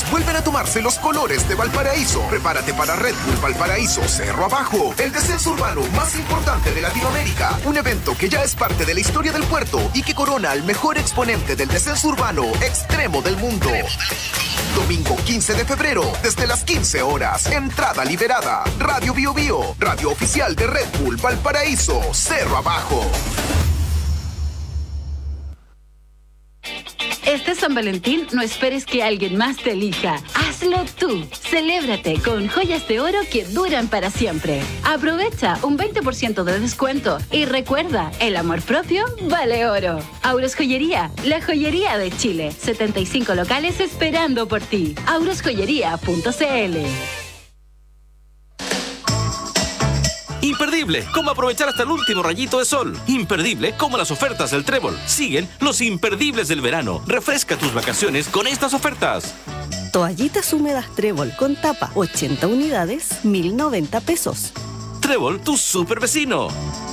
vuelven a tomarse los colores de Valparaíso. Prepárate para Red Bull Valparaíso Cerro Abajo, el descenso urbano más importante de Latinoamérica. Un evento que ya es parte de la historia del puerto y que corona al mejor exponente del descenso urbano extremo del mundo. Domingo 15 de febrero, desde las 15 horas. Entrada liberada. Radio Bio Bio, radio oficial de Red Bull Valparaíso Cerro Abajo. Este San Valentín no esperes que alguien más te elija. Hazlo tú. Celébrate con joyas de oro que duran para siempre. Aprovecha un 20% de descuento y recuerda, el amor propio vale oro. Auros Joyería, la joyería de Chile. 75 locales esperando por ti. aurosjoyería.cl. Imperdible, cómo aprovechar hasta el último rayito de sol. Imperdible, como las ofertas del Trébol. Siguen los imperdibles del verano. Refresca tus vacaciones con estas ofertas. Toallitas húmedas Trébol con tapa, 80 unidades, 1.090 pesos. Trébol, tu super vecino.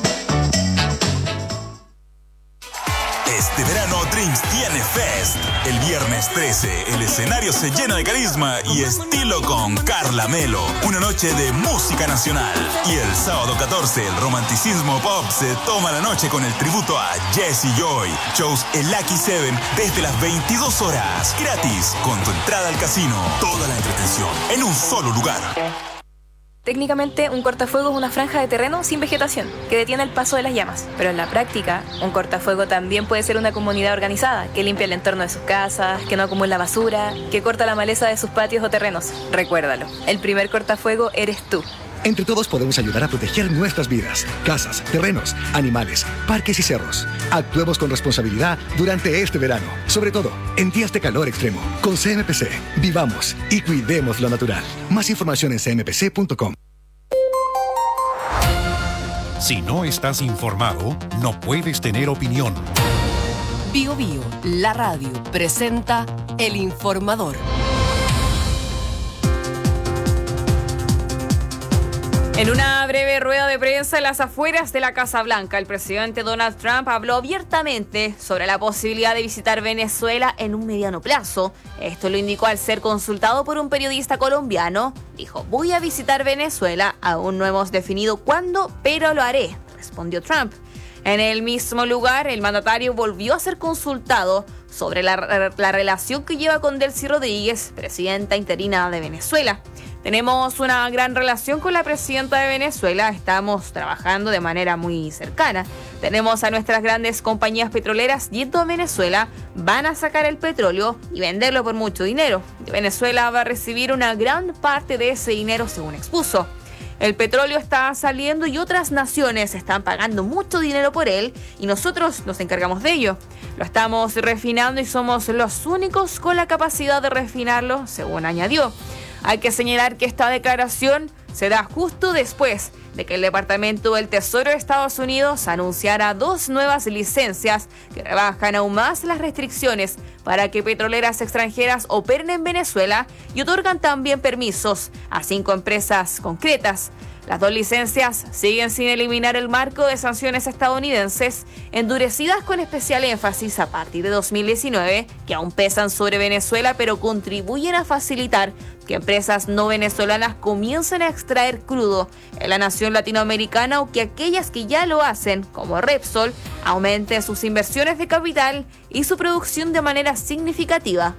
Este verano Drinks tiene Fest. El viernes 13 el escenario se llena de carisma y estilo con Carla Melo. Una noche de música nacional. Y el sábado 14 el romanticismo pop se toma la noche con el tributo a Jessie Joy. Shows en Lucky 7 desde las 22 horas. Gratis con tu entrada al casino. Toda la entretención en un solo lugar. Técnicamente, un cortafuego es una franja de terreno sin vegetación que detiene el paso de las llamas. Pero en la práctica, un cortafuego también puede ser una comunidad organizada que limpia el entorno de sus casas, que no acumula basura, que corta la maleza de sus patios o terrenos. Recuérdalo, el primer cortafuego eres tú. Entre todos podemos ayudar a proteger nuestras vidas, casas, terrenos, animales, parques y cerros. Actuemos con responsabilidad durante este verano, sobre todo en días de calor extremo. Con CMPC, vivamos y cuidemos lo natural. Más información en cmpc.com. Si no estás informado, no puedes tener opinión. Bio Bio, la radio, presenta El Informador. En una breve rueda de prensa en las afueras de la Casa Blanca, el presidente Donald Trump habló abiertamente sobre la posibilidad de visitar Venezuela en un mediano plazo. Esto lo indicó al ser consultado por un periodista colombiano. Dijo, voy a visitar Venezuela, aún no hemos definido cuándo, pero lo haré, respondió Trump. En el mismo lugar, el mandatario volvió a ser consultado sobre la relación que lleva con Delcy Rodríguez, presidenta interina de Venezuela. Tenemos una gran relación con la presidenta de Venezuela, estamos trabajando de manera muy cercana. Tenemos a nuestras grandes compañías petroleras yendo a Venezuela, van a sacar el petróleo y venderlo por mucho dinero. Venezuela va a recibir una gran parte de ese dinero, según expuso. El petróleo está saliendo y otras naciones están pagando mucho dinero por él y nosotros nos encargamos de ello. Lo estamos refinando y somos los únicos con la capacidad de refinarlo, según añadió. Hay que señalar que esta declaración se da justo después de que el Departamento del Tesoro de Estados Unidos anunciara 2 nuevas licencias que rebajan aún más las restricciones para que petroleras extranjeras operen en Venezuela y otorgan también permisos a 5 empresas concretas. Las 2 licencias siguen sin eliminar el marco de sanciones estadounidenses, endurecidas con especial énfasis a partir de 2019, que aún pesan sobre Venezuela, pero contribuyen a facilitar que empresas no venezolanas comiencen a extraer crudo en la nación latinoamericana o que aquellas que ya lo hacen, como Repsol, aumenten sus inversiones de capital y su producción de manera significativa.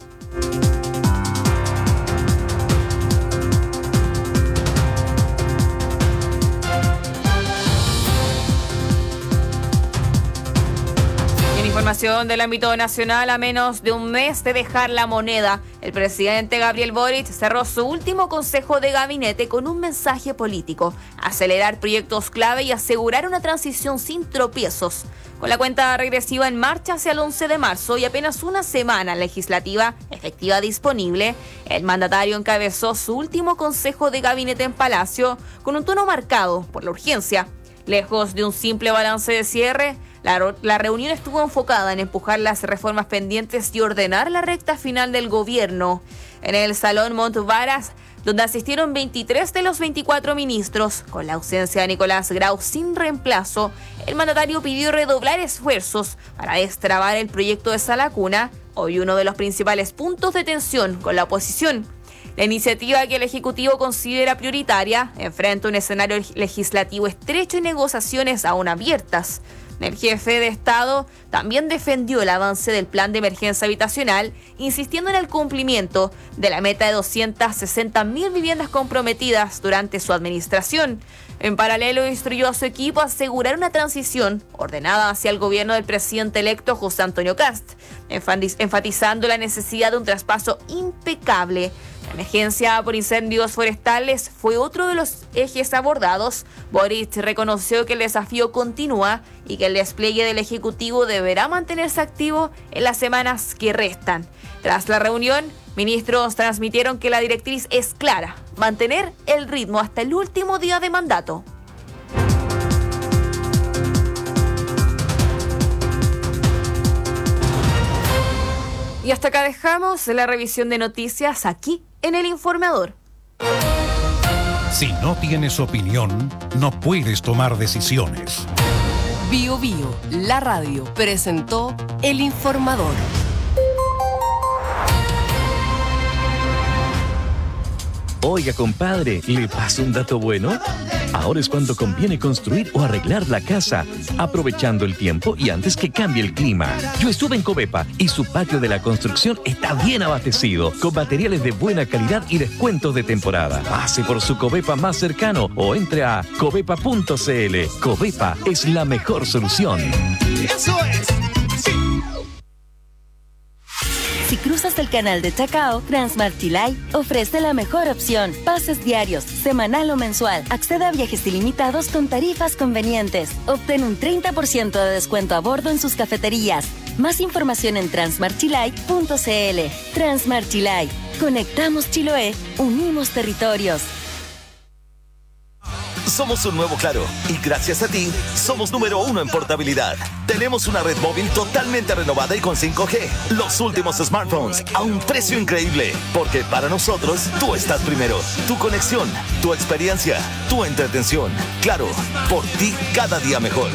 Información del ámbito nacional. A menos de un mes de dejar la moneda, el presidente Gabriel Boric cerró su último consejo de gabinete con un mensaje político: acelerar proyectos clave y asegurar una transición sin tropiezos. Con la cuenta regresiva en marcha hacia el 11 de marzo y apenas una semana legislativa efectiva disponible, el mandatario encabezó su último consejo de gabinete en Palacio con un tono marcado por la urgencia. Lejos de un simple balance de cierre, la reunión estuvo enfocada en empujar las reformas pendientes y ordenar la recta final del gobierno. En el Salón Montvaras, donde asistieron 23 de los 24 ministros, con la ausencia de Nicolás Grau sin reemplazo, el mandatario pidió redoblar esfuerzos para destrabar el proyecto de Sala Cuna, hoy uno de los principales puntos de tensión con la oposición. La iniciativa que el Ejecutivo considera prioritaria enfrenta un escenario legislativo estrecho y negociaciones aún abiertas. El jefe de Estado también defendió el avance del plan de emergencia habitacional, insistiendo en el cumplimiento de la meta de 260.000 viviendas comprometidas durante su administración. En paralelo, instruyó a su equipo a asegurar una transición ordenada hacia el gobierno del presidente electo José Antonio Kast, enfatizando la necesidad de un traspaso impecable. La emergencia por incendios forestales fue otro de los ejes abordados. Boric reconoció que el desafío continúa y que el despliegue del Ejecutivo deberá mantenerse activo en las semanas que restan. Tras la reunión, ministros transmitieron que la directriz es clara: mantener el ritmo hasta el último día de mandato. Y hasta acá dejamos la revisión de noticias aquí en El Informador. Si no tienes opinión, no puedes tomar decisiones. Bio Bio, la radio, presentó El Informador. Oiga, compadre, ¿le paso un dato bueno? Ahora es cuando conviene construir o arreglar la casa, aprovechando el tiempo y antes que cambie el clima. Yo estuve en Covepa y su patio de la construcción está bien abastecido, con materiales de buena calidad y descuentos de temporada. Pase por su Covepa más cercano o entre a covepa.cl. Covepa es la mejor solución. ¡Eso es! ¡Sí! Si cruzas el canal de Chacao, Transmart Chilay ofrece la mejor opción. Pases diarios, semanal o mensual. Accede a viajes ilimitados con tarifas convenientes. Obtén un 30% de descuento a bordo en sus cafeterías. Más información en transmartchilay.cl. Transmart Chilay. Conectamos Chiloé. Unimos territorios. Somos un nuevo Claro y gracias a ti somos número 1 en portabilidad. Tenemos una red móvil totalmente renovada y con 5G. Los últimos smartphones a un precio increíble. Porque para nosotros tú estás primero. Tu conexión, tu experiencia, tu entretención. Claro, por ti cada día mejor.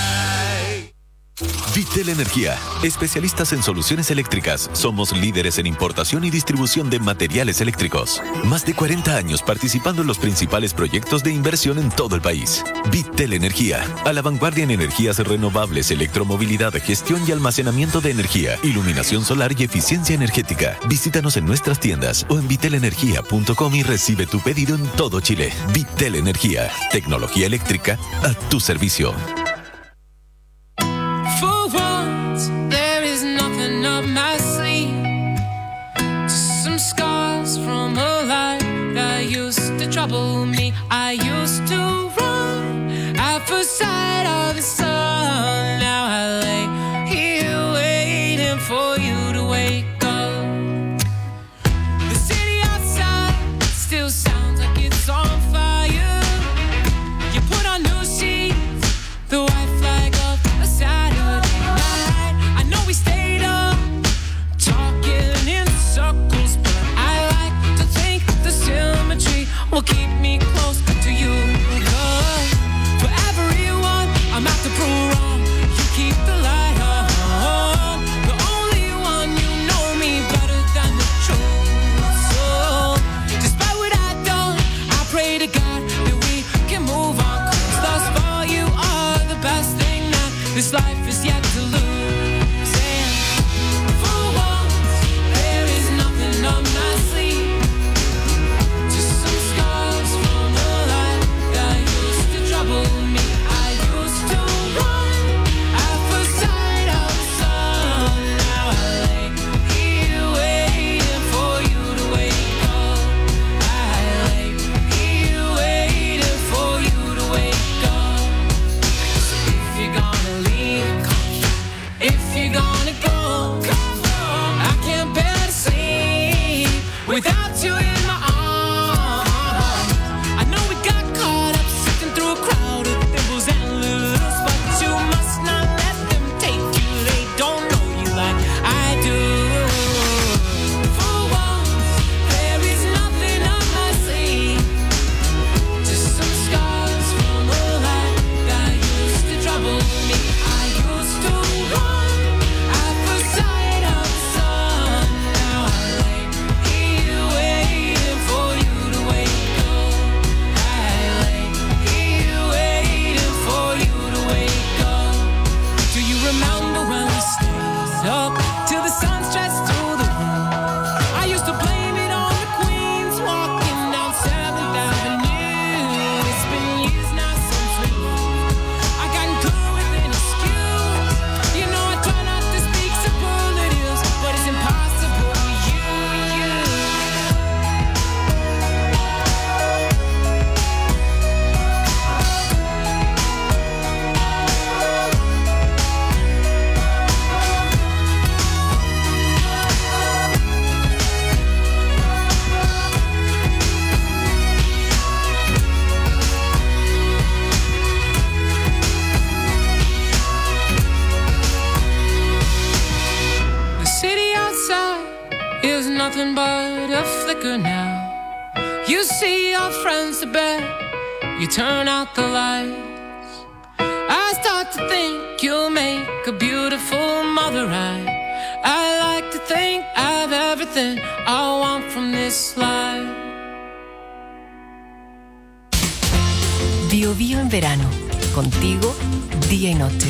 Vitel Energía, especialistas en soluciones eléctricas. Somos líderes en importación y distribución de materiales eléctricos. Más de 40 años participando en los principales proyectos de inversión en todo el país. Vitel Energía, a la vanguardia en energías renovables, electromovilidad, gestión y almacenamiento de energía, iluminación solar y eficiencia energética. Visítanos en nuestras tiendas o en vitelenergia.com y recibe tu pedido en todo Chile. Vitel Energía, tecnología eléctrica a tu servicio. Trouble me. I used to run at first sight of the sun. Now I lay here waiting for you to wake up. The city outside still sounds like it's on fire. You put on new sheets, the white flag of a Saturday night. I know we stayed up talking in circles, but I like to think the symmetry will keep me close to you. Cause for everyone I'm out to prove wrong, you keep the light on. The only one, you know me better than the truth. So despite what I've done, I pray to God that we can move on. Cause thus far you are the best thing that this life is yet to lose. And for once there is nothing up my sleeve. Without you in my arms, I know we got caught up sifting through a crowd of thimbles and lures, but you must not let them take you. They don't know you like I do. For once, there is nothing up my sleeve, just some scars from a life that used to trouble me. I used to run at the sight of the sun. start a flicker now. You see your friends to bed, you turn out the lights. I start to think you'll make a beautiful mother. I like to think I have everything I want from this life. Bio Bio en verano, contigo día y noche.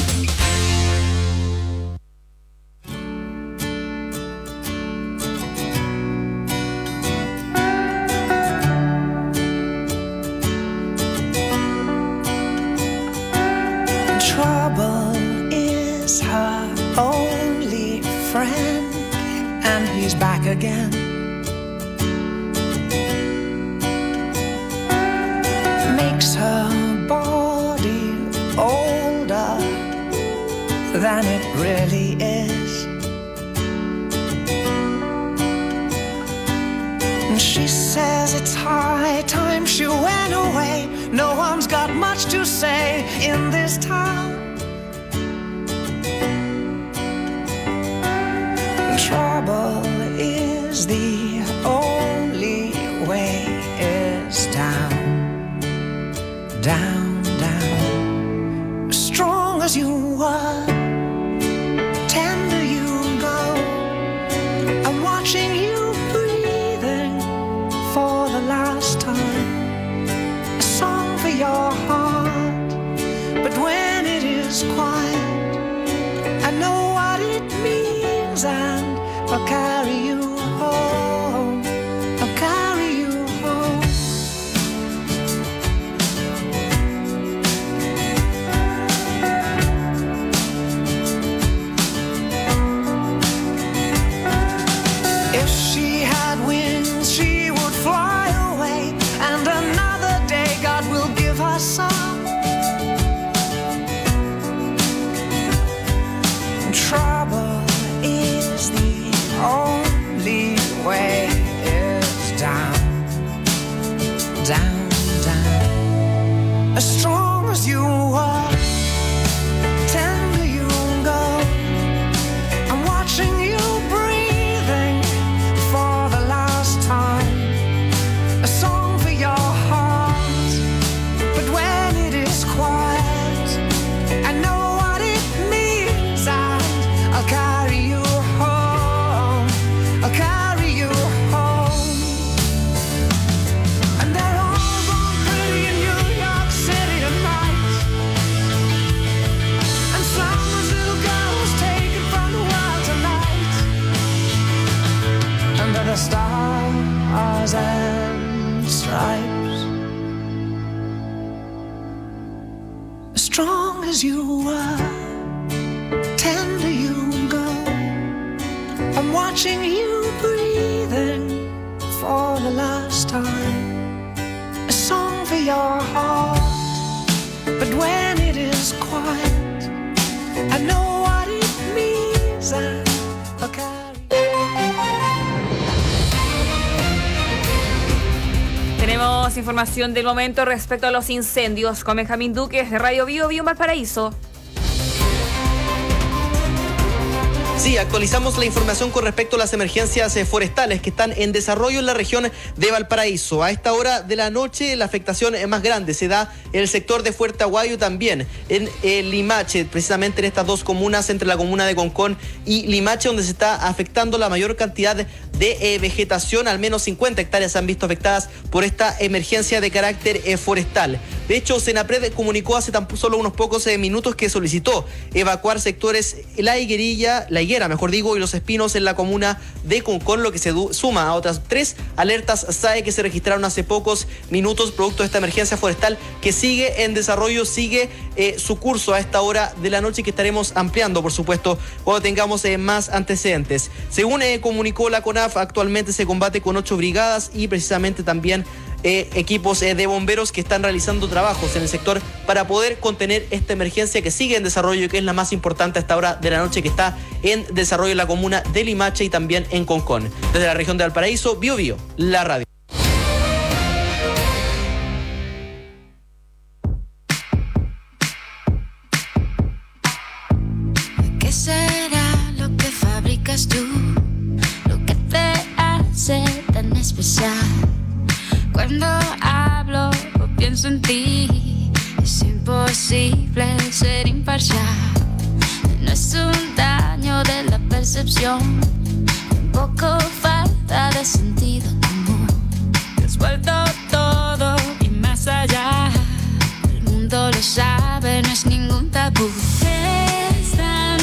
Trouble is her only friend, and he's back again. Makes her body older than it really is. And she says it's high time she went away. No one's got much to say in this town. Trouble is the only way is down, down, down. As strong as you were, tender you go. I'm watching you breathing for the last time. A song for your heart, but when it is quiet, I know what it means, and I'll carry you home. I'll carry you home. If she had wings, she would fly away, and another day God will give her some. Trouble is the only way is down, down, down. As strong as you are, tender you go. I'm watching you breathing for the last time. A song for your heart, but when it is quiet, I know what it means, and I'll carry you home. I'll carry you home. And they're all born pretty in New York City tonight. And some little girls taken from the world tonight. Under the stars and stripes. As strong as you were, tender you go. I'm watching you breathing for the last time. A song for your heart, but when it is quiet, I know what it means, and I'll carry. Tenemos información del momento respecto a los incendios con Benjamín Duque de Radio Bio Bio en Valparaíso. Sí, actualizamos la información con respecto a las emergencias forestales que están en desarrollo en la región de Valparaíso. A esta hora de la noche la afectación es más grande, se da en el sector de Fuerte Aguayo, también en Limache, precisamente en estas dos comunas, entre la comuna de Concón y Limache, donde se está afectando la mayor cantidad de vegetación. Al menos 50 hectáreas se han visto afectadas por esta emergencia de carácter forestal. De hecho, Senapred comunicó hace tan solo unos pocos minutos que solicitó evacuar sectores la higuera, y los espinos en la comuna de Concón, lo que se suma a otras 3 alertas SAE que se registraron hace pocos minutos producto de esta emergencia forestal que sigue en desarrollo, sigue su curso a esta hora de la noche, y que estaremos ampliando, por supuesto, cuando tengamos más antecedentes. Según comunicó la CONAF, actualmente se combate con 8 brigadas y precisamente también equipos de bomberos que están realizando trabajos en el sector para poder contener esta emergencia que sigue en desarrollo y que es la más importante a esta hora de la noche, que está en desarrollo en la comuna de Limache y también en Concón. Desde la región de Valparaíso, Bio Bio, la radio. ¿Qué será lo que fabricas tú? Lo que te hace ser tan especial. Cuando hablo o pienso en ti, es imposible ser imparcial. No es un daño de la percepción, tampoco falta de sentido común. Te has vuelto todo y más allá. El mundo lo sabe, no es ningún tabú. Es tan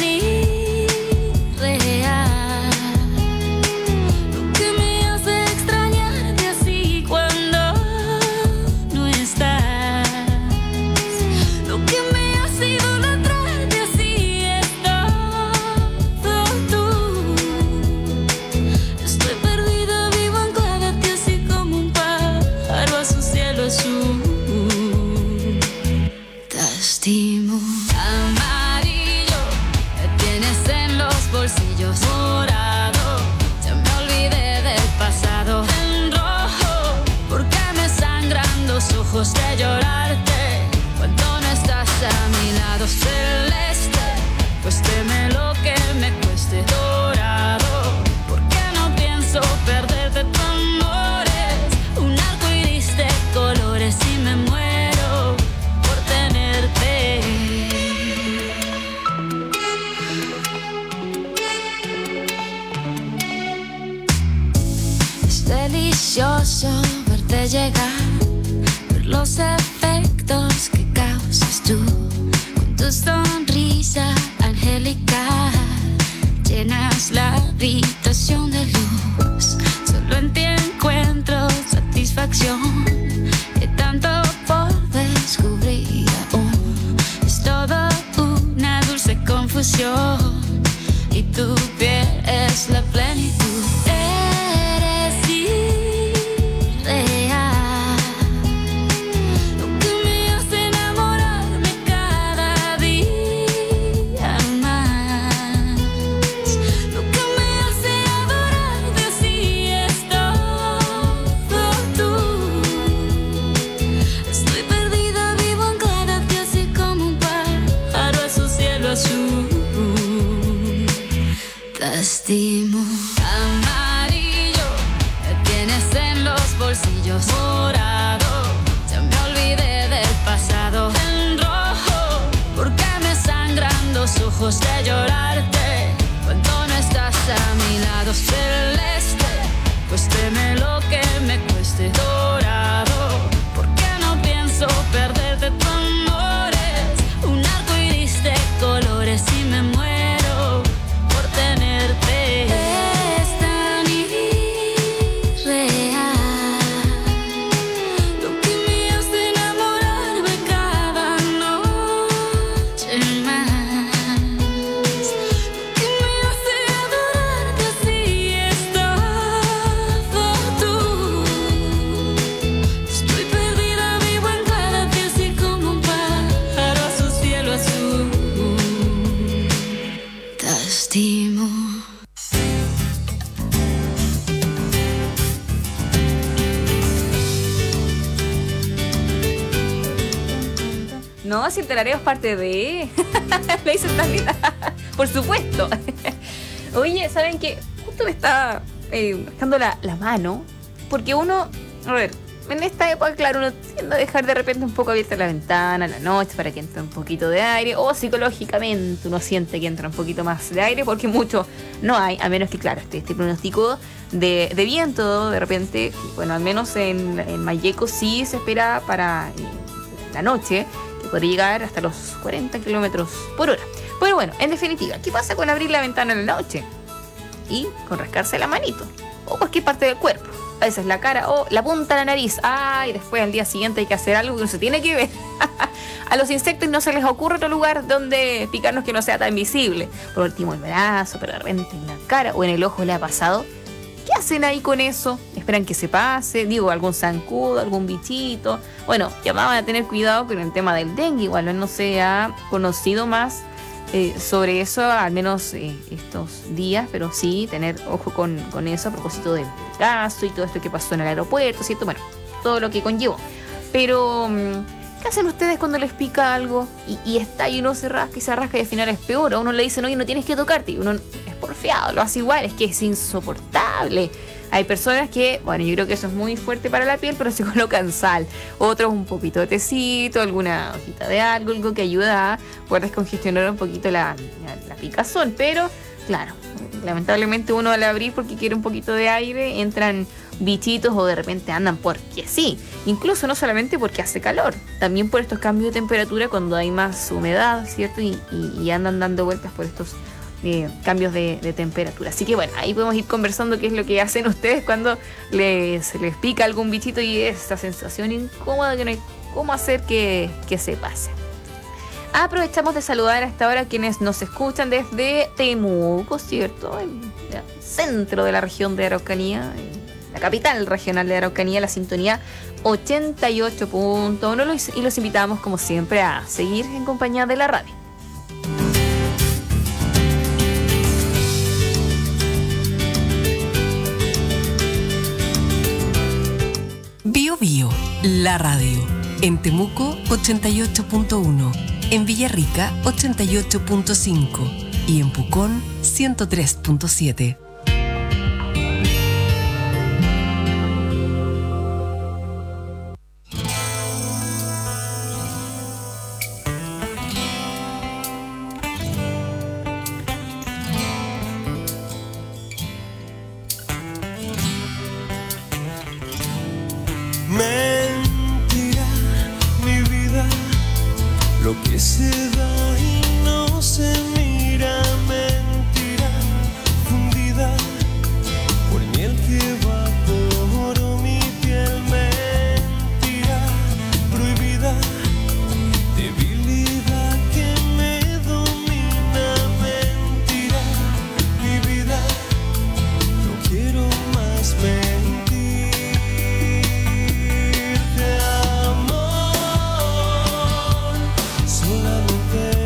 irreal lo que me hace extrañarte así cuando no estás. Lo que me hace idolatrarte así es todo tú. Estoy perdida, vivo anclada a ti así como un pájaro a su cielo azul. Te estimo. Amarillo, me tienes en los bolsillos. Morado, ya me olvidé del pasado. En rojo, porque me sangran los ojos de llorarte cuando no estás a mi lado. Celeste, pues teme lo que me cueste. Dorado, porque no pienso perderte tu amor. Es un arco iris de colores y me muero por tenerte. Es delicioso verte llegar, ver los efectos que causas tú con tu sonrisa angelical. Llenas la habitación de luz, solo en ti encuentro satisfacción. Hay tanto por descubrir aún, es todo una dulce confusión y tu piel es la plenitud. Eres irreal, lo que me hace enamorarme cada día más. Lo que me hace adorarte así es todo tú. Estoy perdida, vivo anclada a ti así como un pájaro a su cielo azul. Te estimo. Amarillo, me tienes en los bolsillos. Morado, ya me olvidé del pasado. En rojo, porque me sangran los ojos de llorarte cuando no estás a mi lado. Celeste, pues teme lo que me cueste. Dorado, porque no pienso perderte tu amor. Es un arco iris de colores y me muero por tenerte. Es tan irreal lo que me hace enamorarme cada noche más. Lo que me hace adorarte así es todo tú. Estoy perdida, vivo anclada a ti así como un pájaro a su cielo azul. Te estimo. No, si el tarareo es parte de... Le hice tan linda. Por supuesto. Oye, ¿saben qué? Justo me está dejando la mano. Porque uno... A ver, en esta época, claro, uno tiende a dejar de repente un poco abierta la ventana en la noche para que entre un poquito de aire. O psicológicamente uno siente que entra un poquito más de aire. Porque mucho no hay. A menos que, claro, este pronóstico de viento de repente. Bueno, al menos en Malleco sí se espera para la noche. Podría llegar hasta los 40 kilómetros por hora. Pero bueno, en definitiva, ¿qué pasa con abrir la ventana en la noche? Y con rascarse la manito. O cualquier parte del cuerpo. A veces la cara o la punta de la nariz. Y después al día siguiente hay que hacer algo que no se tiene que ver. A los insectos no se les ocurre otro lugar donde picarnos que no sea tan visible. Por último el brazo, pero de repente en la cara o en el ojo le ha pasado. ¿Qué hacen ahí con eso? ¿Esperan que se pase? Digo, algún zancudo, algún bichito. Bueno, llamaban a tener cuidado con el tema del dengue. Igual no se ha conocido más sobre eso, al menos estos días. Pero sí, tener ojo con eso a propósito del caso y todo esto que pasó en el aeropuerto, ¿cierto? Bueno, todo lo que conllevó. Pero, ¿qué hacen ustedes cuando les pica algo y está y uno se rasca y al final es peor? A uno le dicen, oye, no tienes que tocarte. Y uno es porfiado, lo hace igual, es que es insoportable. Hay personas que, bueno, yo creo que eso es muy fuerte para la piel, pero se colocan sal. Otros un poquito de tecito, alguna hojita de algo que ayuda a poder descongestionar un poquito la picazón. Pero, claro, lamentablemente uno al abrir porque quiere un poquito de aire, entran bichitos o de repente andan porque sí. Incluso no solamente porque hace calor, también por estos cambios de temperatura cuando hay más humedad, ¿cierto? Y andan dando vueltas por estos cambios de temperatura. Así que bueno, ahí podemos ir conversando qué es lo que hacen ustedes cuando les pica algún bichito y esa sensación incómoda que no hay cómo hacer que se pase. Aprovechamos de saludar a esta hora a quienes nos escuchan desde Temuco, ¿cierto? En el centro de la región de Araucanía, la capital regional de Araucanía, la sintonía 88.1, y los invitamos como siempre a seguir en compañía de la radio. Bio Bio, la radio. En Temuco 88.1, en Villarrica 88.5 y en Pucón 103.7. Mentira, mi vida, lo que se da y no se mira. Mentira, fundida por miel que va por mi piel. Mentira, prohibida, debilidad que me domina. Mentira, mi vida, no quiero más mentir. Solamente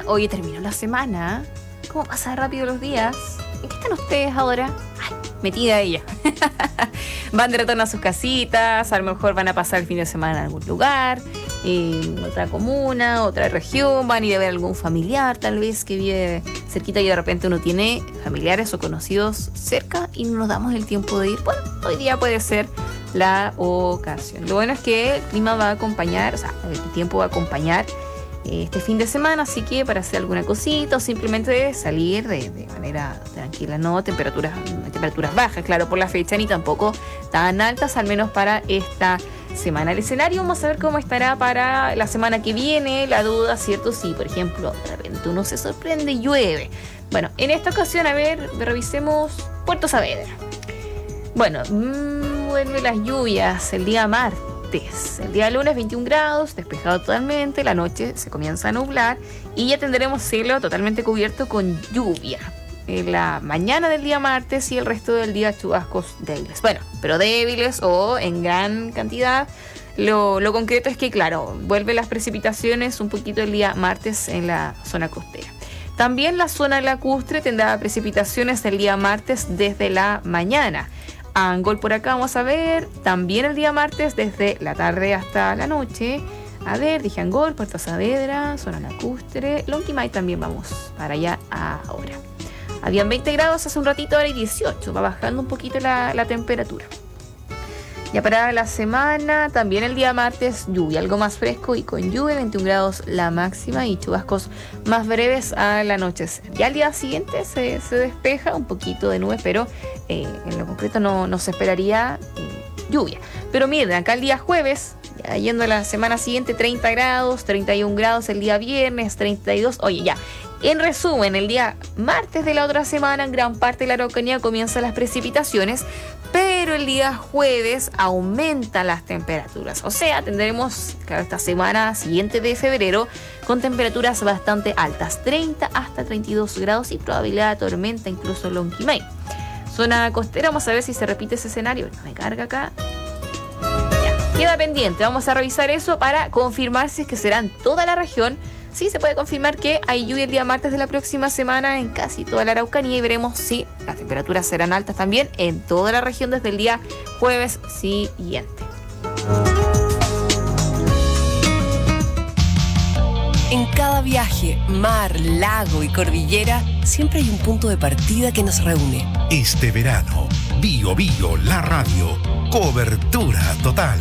Oye, terminó la semana. ¿Cómo pasan rápido los días? ¿En qué están ustedes ahora? Ay, metida ella. Van de retorno a sus casitas, a lo mejor van a pasar el fin de semana en algún lugar, en otra comuna, otra región, van a ir a ver a algún familiar tal vez que vive cerquita y de repente uno tiene familiares o conocidos cerca y no nos damos el tiempo de ir. Bueno, hoy día puede ser la ocasión. Lo bueno es que el clima va a acompañar, o sea, el tiempo va a acompañar este fin de semana, así que para hacer alguna cosita o simplemente salir de manera tranquila, no temperaturas bajas, claro, por la fecha, ni tampoco tan altas, al menos para esta semana. El escenario vamos a ver cómo estará para la semana que viene. La duda, ¿cierto? Si, por ejemplo, de repente uno se sorprende y llueve. Bueno, en esta ocasión, a ver, revisemos Puerto Saavedra. Bueno, vuelven las lluvias el día martes. El día lunes 21 grados, despejado totalmente, la noche se comienza a nublar y ya tendremos cielo totalmente cubierto con lluvia. En la mañana del día martes y el resto del día chubascos débiles. Bueno, pero débiles o en gran cantidad. Lo concreto es que, claro, vuelven las precipitaciones un poquito el día martes en la zona costera. También la zona lacustre tendrá precipitaciones el día martes desde la mañana. Angol por acá vamos a ver, también el día martes desde la tarde hasta la noche. A ver, dije Angol, Puerto Saavedra, zona lacustre, Lonquimay también vamos para allá ahora. Habían 20 grados hace un ratito, ahora hay 18, va bajando un poquito la temperatura. Ya para la semana, también el día martes, lluvia, algo más fresco y con lluvia, 21 grados la máxima y chubascos más breves al anochecer. Ya al día siguiente se despeja un poquito de nubes, pero en lo concreto no se esperaría lluvia. Pero miren, acá el día jueves, ya yendo a la semana siguiente, 30 grados, 31 grados el día viernes, 32, oye ya. En resumen, el día martes de la otra semana en gran parte de la Araucanía comienzan las precipitaciones, pero el día jueves aumentan las temperaturas. O sea, tendremos, claro, esta semana siguiente de febrero con temperaturas bastante altas, 30 hasta 32 grados y probabilidad de tormenta incluso en Lonquimay. Zona costera, vamos a ver si se repite ese escenario. No me carga acá. Ya, queda pendiente, vamos a revisar eso para confirmar si es que será en toda la región. Sí, se puede confirmar que hay lluvia el día martes de la próxima semana en casi toda la Araucanía y veremos si las temperaturas serán altas también en toda la región desde el día jueves siguiente. En cada viaje, mar, lago y cordillera, siempre hay un punto de partida que nos reúne. Este verano, Bio Bio, la radio, cobertura total.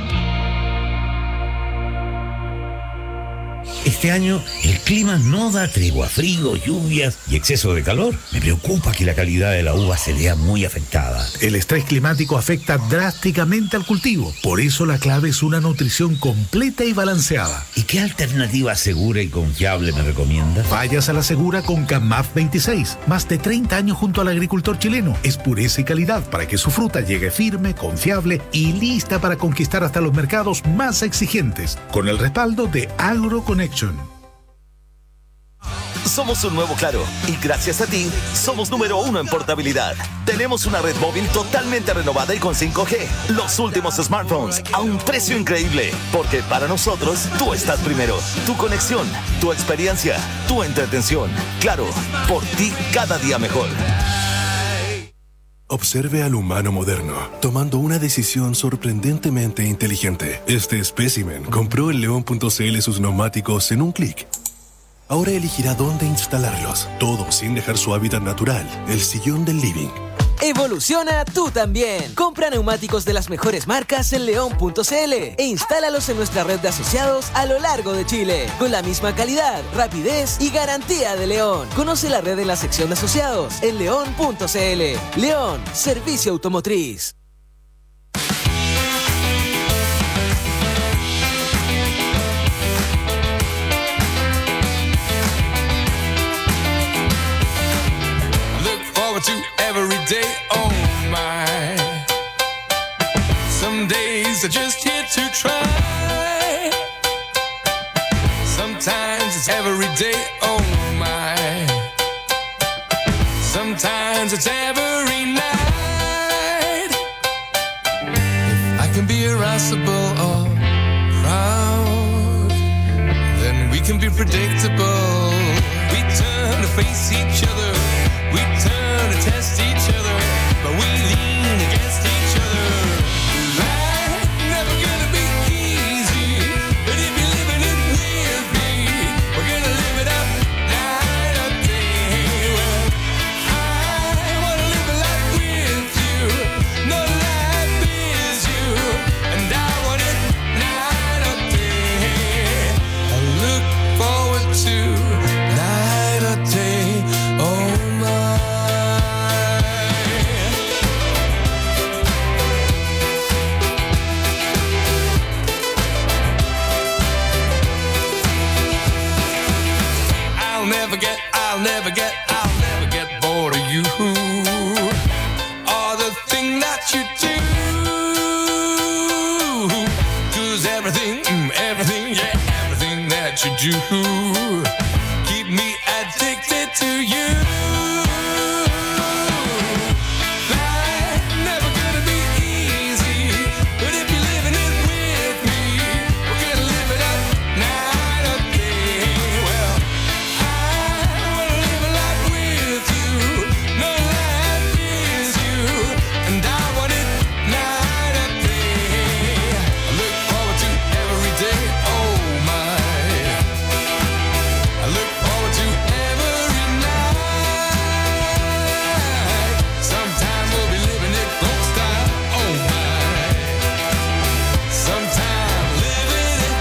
Este año el clima no da tregua, frío, lluvias y exceso de calor. Me preocupa que la calidad de la uva se vea muy afectada. El estrés climático afecta drásticamente al cultivo. Por eso la clave es una nutrición completa y balanceada. ¿Y qué alternativa segura y confiable me recomienda? Vayas a la segura con CAMAF 26. Más de 30 años junto al agricultor chileno. Es pureza y calidad para que su fruta llegue firme, confiable y lista para conquistar hasta los mercados más exigentes. Con el respaldo de AgroConnection. Somos un nuevo Claro y gracias a ti somos número 1 en portabilidad. Tenemos una red móvil totalmente renovada y con 5G. Los últimos smartphones a un precio increíble. Porque para nosotros tú estás primero. Tu conexión, tu experiencia, tu entretención. Claro, por ti cada día mejor. Observe al humano moderno, tomando una decisión sorprendentemente inteligente. Este espécimen compró en León.cl sus neumáticos en un clic. Ahora elegirá dónde instalarlos, todo sin dejar su hábitat natural, el sillón del living. Evoluciona tú también. Compra neumáticos de las mejores marcas en León.cl e instálalos en nuestra red de asociados a lo largo de Chile, con la misma calidad, rapidez y garantía de León. Conoce la red en la sección de asociados en León.cl. León, servicio automotriz. To every day, oh my. Some days are just here to try. Sometimes it's every day, oh my. Sometimes it's every night. If I can be irascible or proud, then we can be predictable. turn to face each other. We turn to test each other, but we lean against each other. Life never gonna be easy, but if you're living it with me, we're gonna live it up night or day. Well, I wanna live a life with you, no life is you, and I want it night or day. I look forward to night or day, oh my. I'll never get bored of you or the thing that you do. 'Cause everything that you do keep me addicted to you. Life never gonna be easy, but if you're living it with me, we're gonna live it up night or day. Well, I wanna live a life with you, no life is you, and I want it night or day. I look forward to every day, oh my. I look forward to every night. Sometimes we'll be living it folk style, oh my. Sometimes living it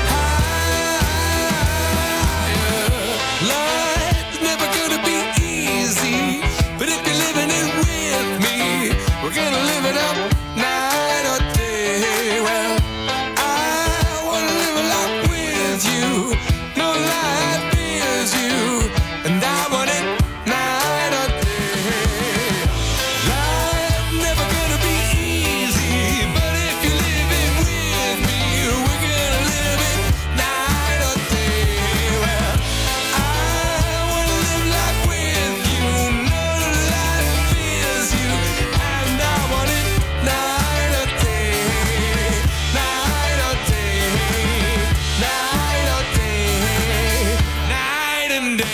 high. Life's never gonna be easy, but if you're living it with me, we're gonna live it up night or day. Well, I wanna live a life with you, no life is you, and I want it night or day. Life never gonna be easy, but if you live it with me, we're gonna live it night or day. Well, I wanna live life with you, no life is you, and I want it night or day, night or day, night or day, night and day.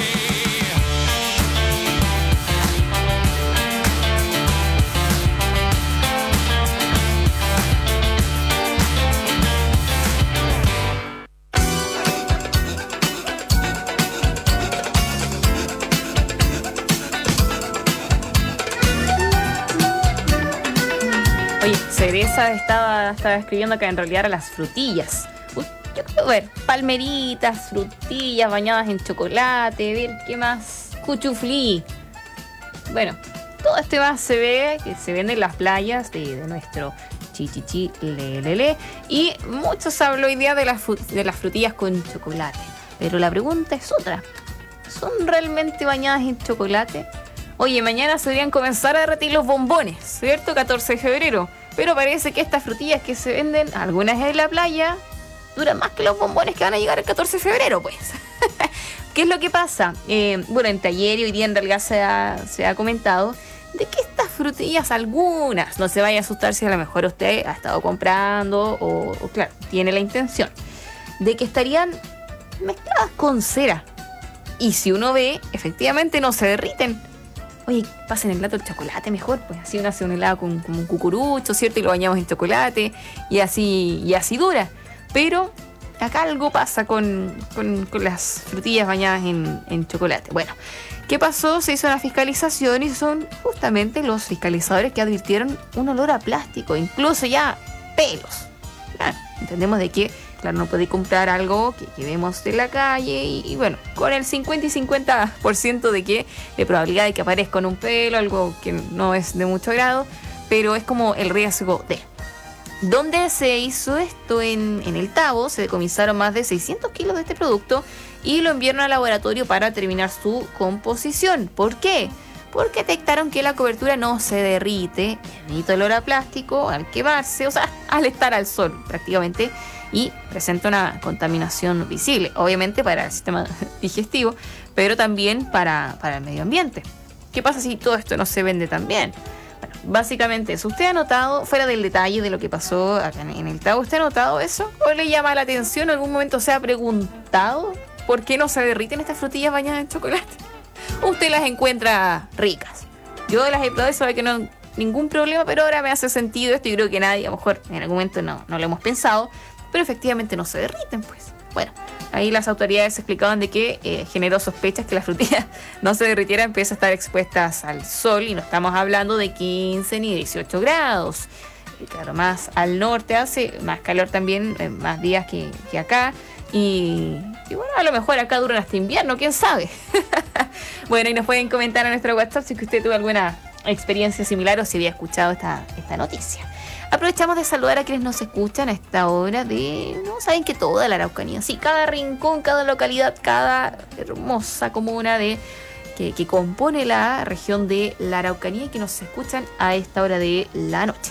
Oye, Cereza estaba escribiendo acá en realidad a las frutillas. Uy, yo creo, a ver, palmeritas, frutillas bañadas en chocolate, ver qué más, cuchuflí. Bueno, todo este más se ve, que se vende en las playas de nuestro chichichi lelele. Y mucho se habló hoy día de las frutillas con chocolate. Pero la pregunta es otra. ¿Son realmente bañadas en chocolate? Oye, mañana se deberían comenzar a derretir los bombones, ¿cierto? 14 de febrero. Pero parece que estas frutillas que se venden, algunas en la playa, duran más que los bombones que van a llegar el 14 de febrero, pues. ¿Qué es lo que pasa? Bueno, en taller y hoy día en realidad se ha comentado de que estas frutillas, algunas, no se vaya a asustar si a lo mejor usted ha estado comprando o claro, tiene la intención, de que estarían mezcladas con cera. Y si uno ve, efectivamente no se derriten. Oye, pasen el plato el chocolate mejor, pues así uno hace un helado con un cucurucho, ¿cierto? Y lo bañamos en chocolate y así dura. Pero acá algo pasa con las frutillas bañadas en chocolate. Bueno, ¿qué pasó? Se hizo una fiscalización y son justamente los fiscalizadores que advirtieron un olor a plástico, incluso ya pelos. Claro, entendemos de que, claro, no puede comprar algo que vemos en la calle y bueno, con el 50 y 50% de probabilidad de que aparezca en un pelo, algo que no es de mucho agrado, pero es como el riesgo de. ¿Dónde se hizo esto? En el Tabo se decomisaron más de 600 kilos de este producto y lo enviaron al laboratorio para terminar su composición. ¿Por qué? Porque detectaron que la cobertura no se derrite, emite olor a plástico al quemarse, o sea, al estar al sol prácticamente, y presenta una contaminación visible, obviamente para el sistema digestivo, pero también para el medio ambiente. ¿Qué pasa si todo esto no se vende también? Bueno, básicamente eso. ¿Usted ha notado, fuera del detalle de lo que pasó acá en el Tabo, usted ha notado eso? ¿O le llama la atención? ¿En algún momento se ha preguntado ¿por qué no se derriten estas frutillas bañadas en chocolate? Usted las encuentra ricas. Yo las he probado y sabe que no hay ningún problema, pero ahora me hace sentido esto y creo que nadie, a lo mejor en algún momento no lo hemos pensado, pero efectivamente no se derriten, pues. Bueno, ahí las autoridades explicaban de que generó sospechas que las frutillas no se derritieran, empieza a estar expuestas al sol y no estamos hablando de 15 ni 18 grados. Y claro, más al norte hace más calor también, más días que acá. Y bueno, a lo mejor acá duran hasta invierno, quién sabe. Bueno, y nos pueden comentar a nuestro WhatsApp si usted tuvo alguna experiencia similar o si había escuchado esta noticia. Aprovechamos de saludar a quienes nos escuchan a esta hora no saben que toda la Araucanía, sí, cada rincón, cada localidad, cada hermosa comuna que compone la región de la Araucanía y que nos escuchan a esta hora de la noche.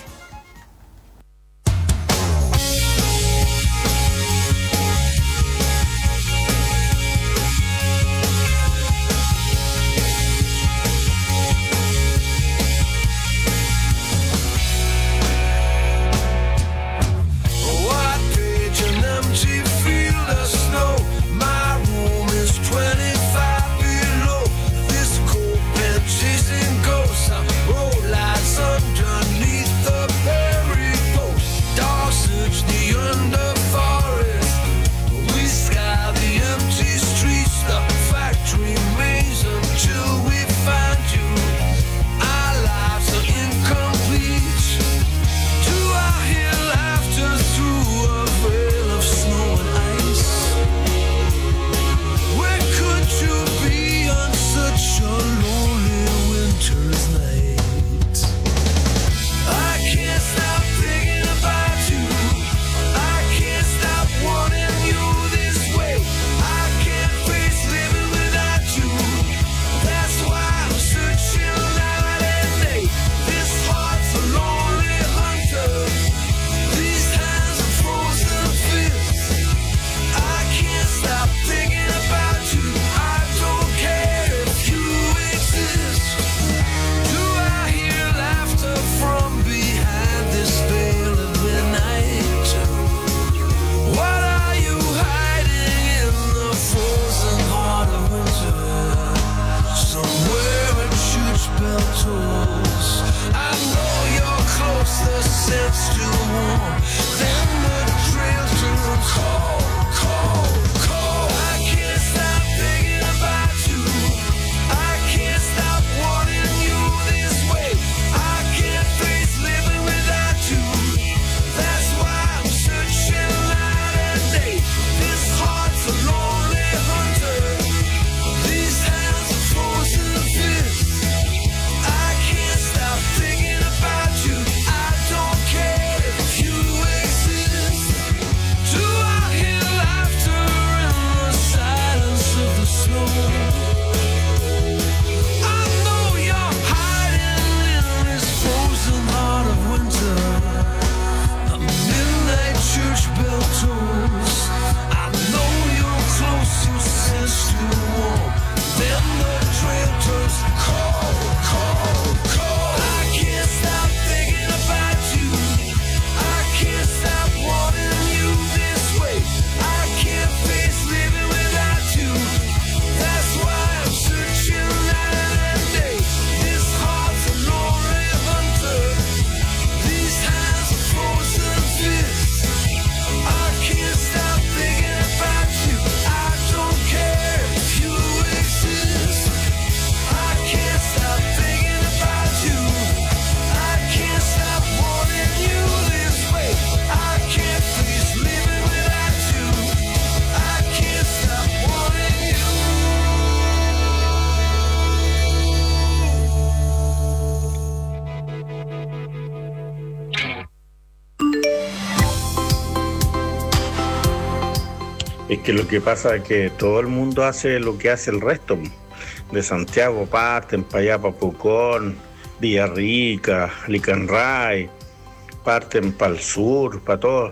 Es que lo que pasa es que todo el mundo hace lo que hace el resto. De Santiago parten para allá, para Pucón, Villarrica, Licanray, parten para el sur, para todo.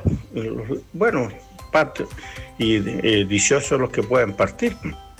Bueno, parten. Y dichosos los que pueden partir.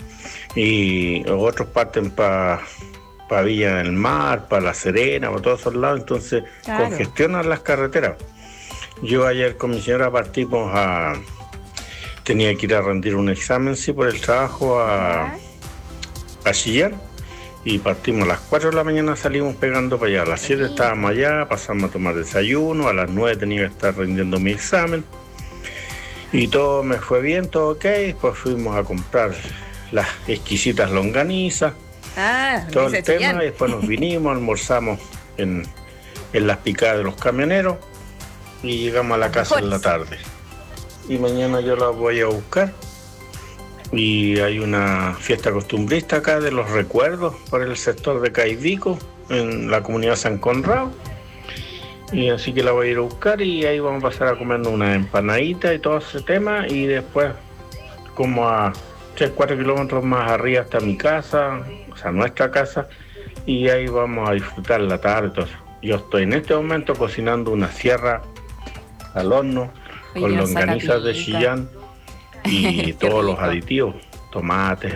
Y otros parten para Villa del Mar, para La Serena, para todos esos lados. Entonces congestionan las carreteras. Yo ayer con mi señora partimos tenía que ir a rendir un examen, sí, por el trabajo a Chillán. Y partimos a las 4 de la mañana, salimos pegando para allá. A las 7 estábamos allá, pasamos a tomar desayuno. A las 9 tenía que estar rindiendo mi examen. Y todo me fue bien, todo ok. Después fuimos a comprar las exquisitas longanizas. Todo el tema. Y después nos vinimos, almorzamos en las picadas de los camioneros. Y llegamos a la casa en la tarde. Y mañana yo la voy a buscar. Y hay una fiesta costumbrista acá de los recuerdos por el sector de Caivico, en la comunidad San Conrado. Y así que la voy a ir a buscar y ahí vamos a pasar a comernos una empanadita y todo ese tema. Y después, como a 3-4 kilómetros más arriba hasta mi casa, o sea, nuestra casa. Y ahí vamos a disfrutar la tarde. Entonces, yo estoy en este momento cocinando una sierra al horno, con longanizas de Chillán. Y todos los aditivos, tomates,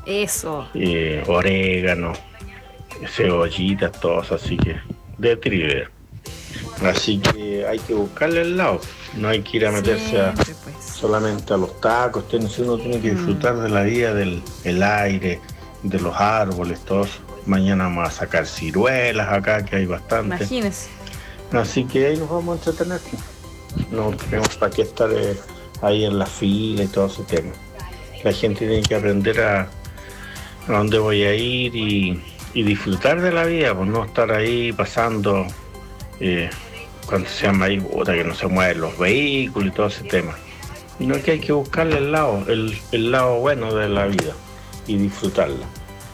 orégano, cebollitas, todos, así que de triver. Así que hay que buscarle el lado, no hay que ir a meterse solamente a los tacos, uno tiene que disfrutar de la vida, del aire, de los árboles, todos. Mañana vamos a sacar ciruelas acá, que hay bastante. Imagínese. Así que ahí nos vamos a entretener. No tenemos para qué estar ahí en la fila y todo ese tema. La gente tiene que aprender a dónde voy a ir y disfrutar de la vida, pues no estar ahí pasando cuando se llama ahí, que no se mueven los vehículos y todo ese tema. Y no, que hay que buscarle el lado bueno de la vida y disfrutarla.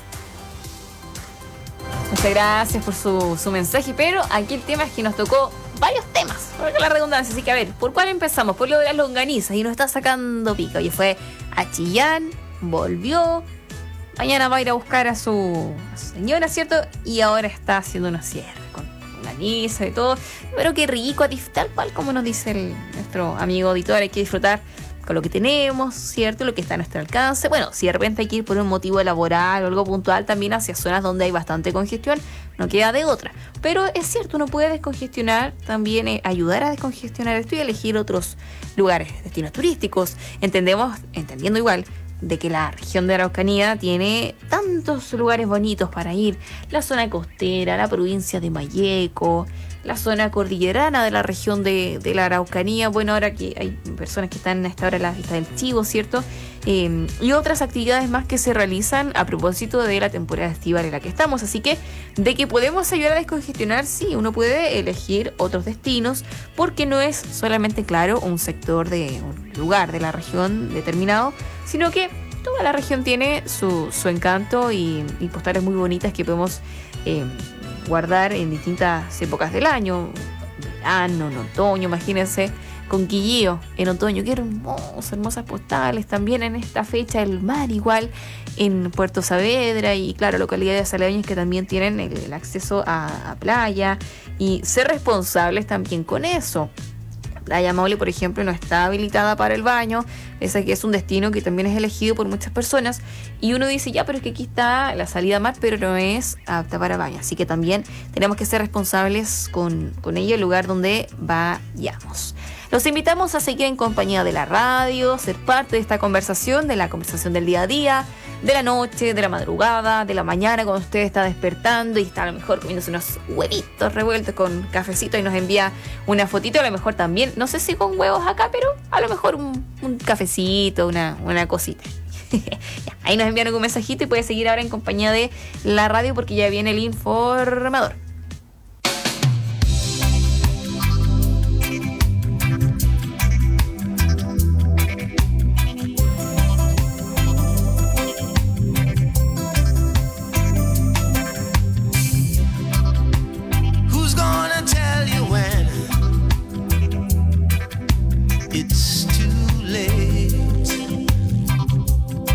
Muchas gracias por su mensaje, pero aquí el tema es que nos tocó varios temas, por la redundancia, así que a ver, ¿por cuál empezamos? Por lo de las longanizas y nos está sacando pica. Oye, fue a Chillán, volvió, mañana va a ir a buscar a su señora, ¿cierto? Y ahora está haciendo una sierra con longaniza y todo, pero qué rico, tal cual como nos dice nuestro amigo auditor, hay que disfrutar con lo que tenemos, ¿cierto? Lo que está a nuestro alcance. Bueno, si de repente hay que ir por un motivo laboral o algo puntual también hacia zonas donde hay bastante congestión, no queda de otra. Pero es cierto, uno puede descongestionar, también ayudar a descongestionar esto y elegir otros lugares, destinos turísticos. Entendiendo igual de que la región de Araucanía tiene tantos lugares bonitos para ir. La zona costera, la provincia de Malleco, la zona cordillerana de la región de la Araucanía. Bueno, ahora que hay personas que están a esta hora en la fiesta del chivo, ¿cierto? Y otras actividades más que se realizan a propósito de la temporada estival en la que estamos. Así que, de que podemos ayudar a descongestionar, sí, uno puede elegir otros destinos, porque no es solamente, claro, un sector de un lugar de la región determinado, sino que toda la región tiene su encanto y postales muy bonitas que podemos guardar en distintas épocas del año, verano, en otoño, imagínense, Conquillío en otoño, qué hermosas postales, también en esta fecha el mar igual en Puerto Saavedra y claro, localidades aledañas que también tienen el acceso a playa y ser responsables también con eso. Playa Maule, por ejemplo, no está habilitada para el baño, ese que es un destino que también es elegido por muchas personas y uno dice, ya, pero es que aquí está la salida a mar, pero no es apta para baño, así que también tenemos que ser responsables con ello, el lugar donde vayamos. Los invitamos a seguir en compañía de la radio, ser parte de esta conversación, de la conversación del día a día, de la noche, de la madrugada, de la mañana cuando usted está despertando y está a lo mejor comiéndose unos huevitos revueltos con cafecito y nos envía una fotito, a lo mejor también, no sé si con huevos acá, pero a lo mejor un cafecito, una cosita. Ahí nos envían un mensajito y puede seguir ahora en compañía de la radio porque ya viene el informador.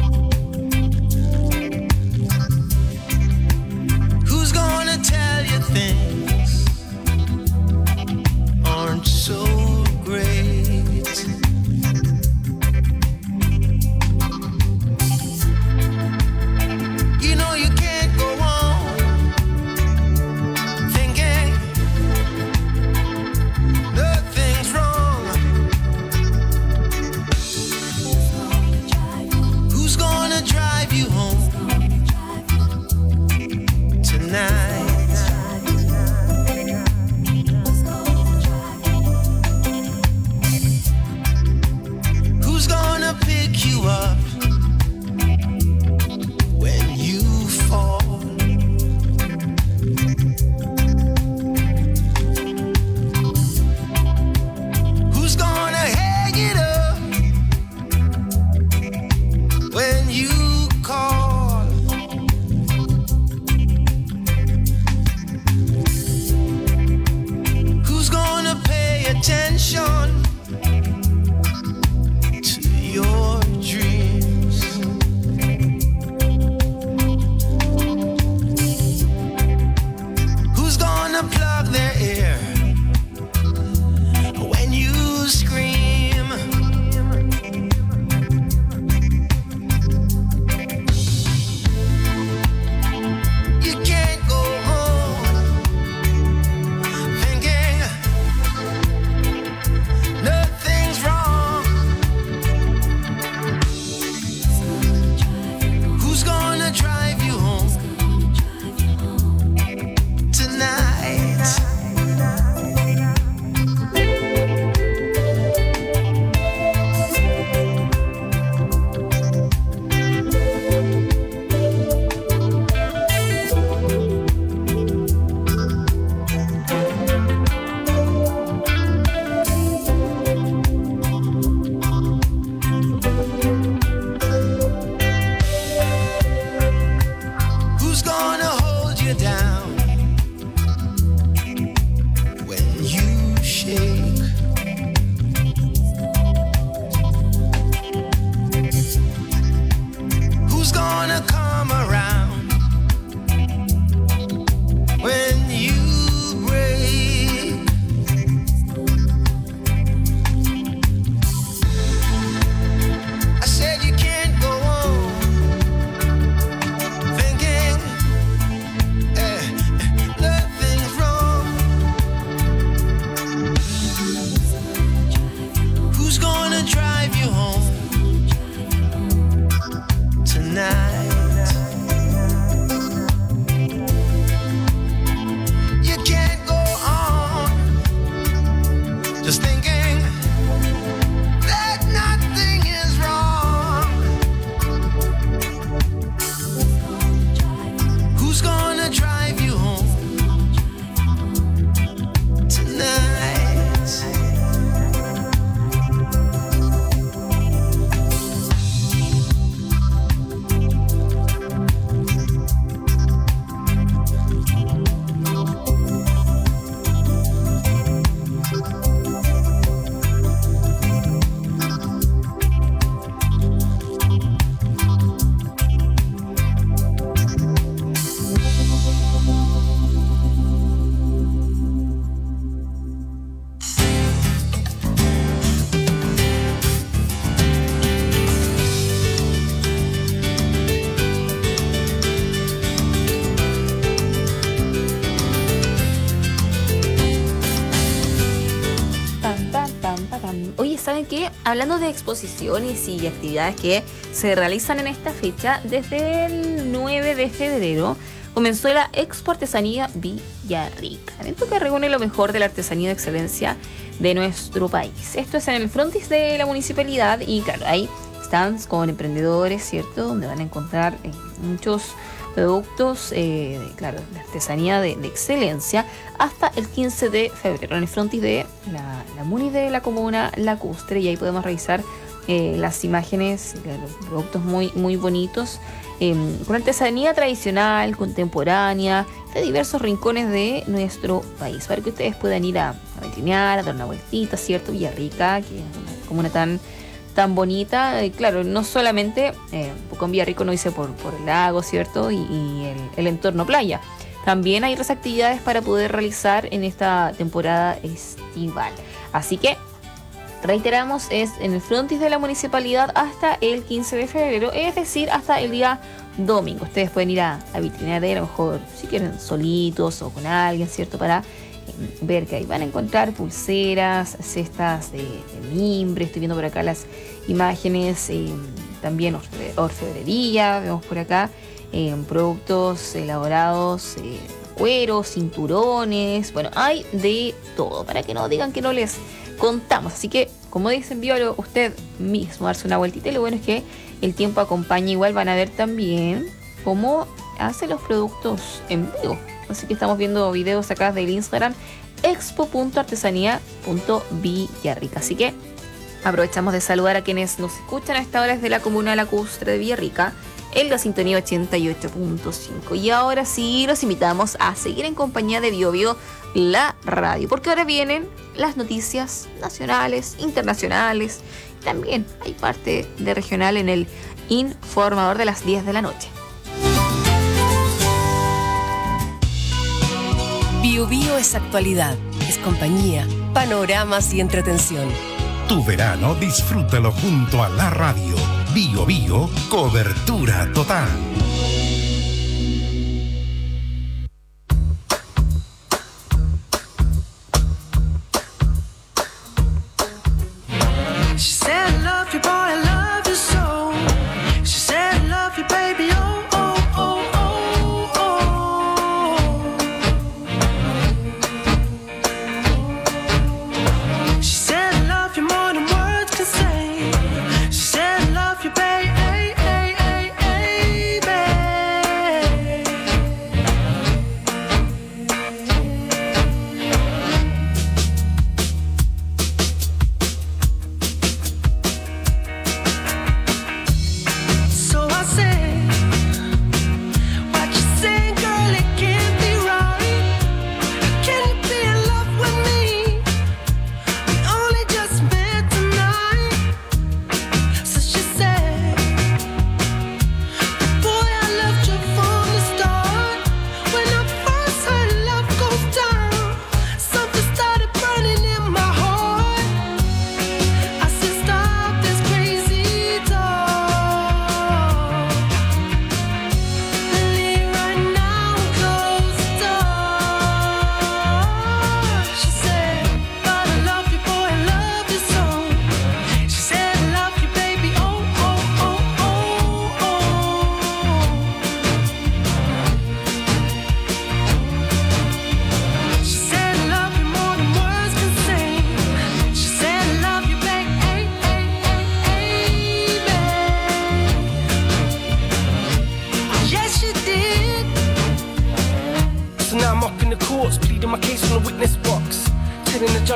Who's gonna tell you just thinking that nothing is wrong. Who's gonna drive you home tonight? Oye, ¿saben qué? Hablando de exposiciones y actividades que se realizan en esta fecha, desde el 9 de febrero comenzó la Expo Artesanía Villarrica, evento que reúne lo mejor de la artesanía de excelencia de nuestro país. Esto es en el frontis de la municipalidad y claro, hay stands con emprendedores, ¿cierto? Donde van a encontrar muchos productos, claro, de artesanía de excelencia hasta el 15 de febrero en el frontis de la MUNI de la comuna Lacustre, y ahí podemos revisar las imágenes, los productos muy bonitos, con artesanía tradicional, contemporánea, de diversos rincones de nuestro país, para que ustedes puedan ir a vitrinear, a dar una vueltita, ¿cierto? Villarrica, que es una comuna tan bonita, claro, no solamente con Villarrica, no dice por el lago, ¿cierto? Y el entorno playa. También hay otras actividades para poder realizar en esta temporada estival. Así que, reiteramos, es en el frontis de la municipalidad hasta el 15 de febrero, es decir, hasta el día domingo. Ustedes pueden ir a vitrinear, a lo mejor, si quieren, solitos o con alguien, ¿cierto? Para ver que ahí van a encontrar pulseras, cestas de mimbre. Estoy viendo por acá las imágenes, también orfebrería, vemos por acá productos elaborados, cueros, cinturones, bueno, hay de todo, para que no digan que no les contamos. Así que, como dicen, envíalo usted mismo, darse una vueltita, y lo bueno es que el tiempo acompaña. Igual van a ver también cómo hace los productos en vivo. Así que estamos viendo videos acá del Instagram expo.artesanía.villarrica. Así que aprovechamos de saludar a quienes nos escuchan a esta hora desde la comuna lacustre de Villarrica en la sintonía 88.5. Y ahora sí, los invitamos a seguir en compañía de BioBio, la radio, porque ahora vienen las noticias nacionales, internacionales. También hay parte de regional en el informador de las 10 de la noche. BioBio es actualidad, es compañía, panoramas y entretención. Tu verano disfrútalo junto a la radio. BioBio, cobertura total. She said, I love you, boy, I love you so. She said, I love you, baby, oh, oh, oh, oh, oh. She said, I love you more than words can say. She said, I love you, baby.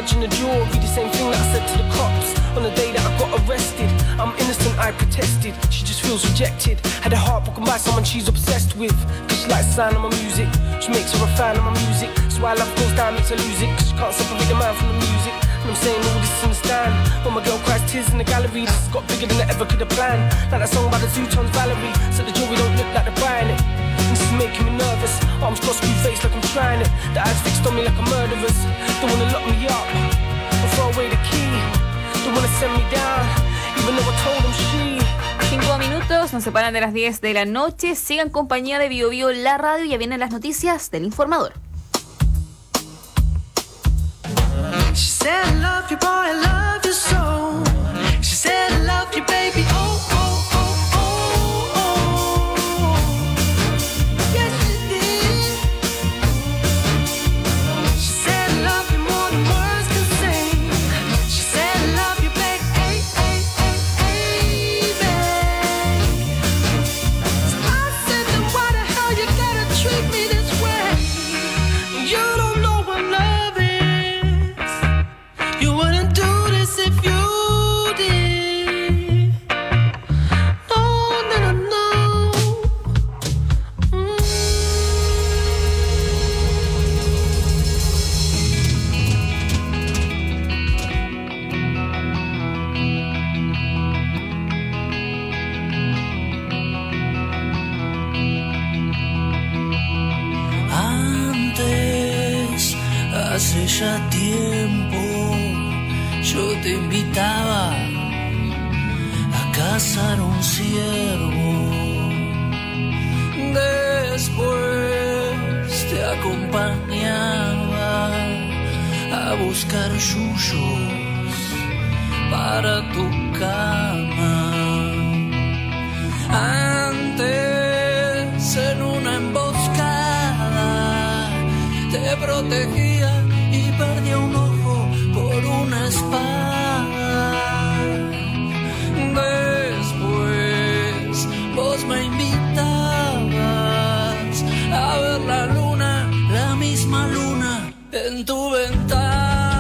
page in the drawer, read the same thing that I said to the cops on the day that I got arrested. I'm innocent, I protested. She just feels rejected. Had her heart broken by someone she's obsessed with. Cause she likes the sound of my music. She makes her a fan of my music. So why love goes down, makes her lose it. Cause she can't separate the man from the music. And I'm saying all this in the stand. When my girl cries tears in the gallery, this has got bigger than I ever could have planned. Like that song by the Zootons, Valerie. So the jury don't look like they're buying it. This is making me nervous. Arms crossed, screw face like I'm trying it. The eyes fixed on me like a murderer's. Don't wanna lock me up or throw away the key. Don't wanna send me down, even though I told them she. 5 minutos, nos separan de las 10 de la noche. Sigan compañía de Bio Bio, la radio. Ya vienen las noticias del informador. She said I love you boy, I love you so. She said I love you baby, oh, oh, oh, oh, oh. Yes she did. She said I love you more than words can say. She said I love you baby, ay, ay, ay, ay, so I said then why the hell you gotta treat me this way? You don't know what love is. You wouldn't do this if you did. No, no, no, no. Antes, hace ya tiempo, yo te invitaba a cazar un ciervo. Después te acompañaba a buscar yuyos para tu cama. Antes, en una emboscada, te protegía y perdía un ojo por una espada. Después vos me invitabas a ver la luna, la misma luna en tu ventana.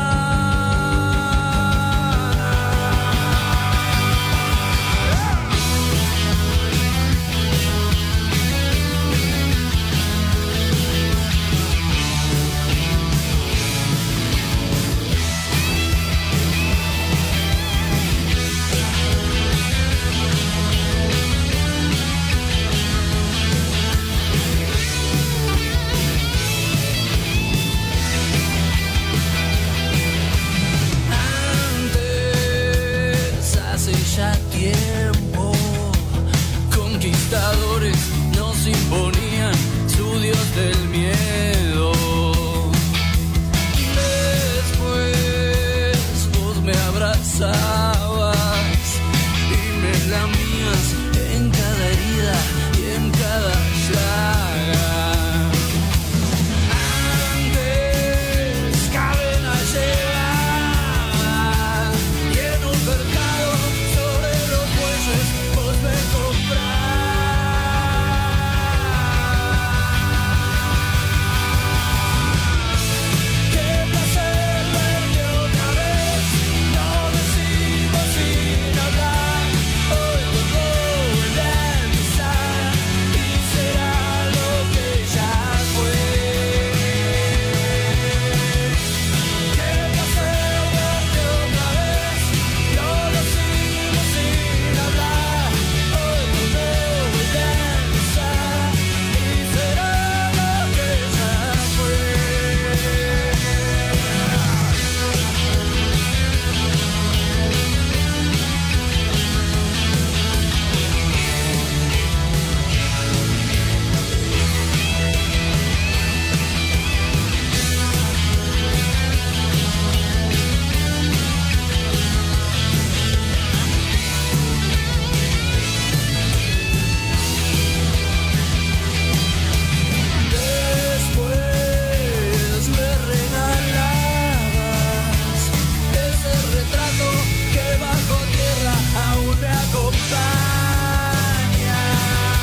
Tiempo, conquistadores nos imponían su dios del miedo. Después vos me abrazás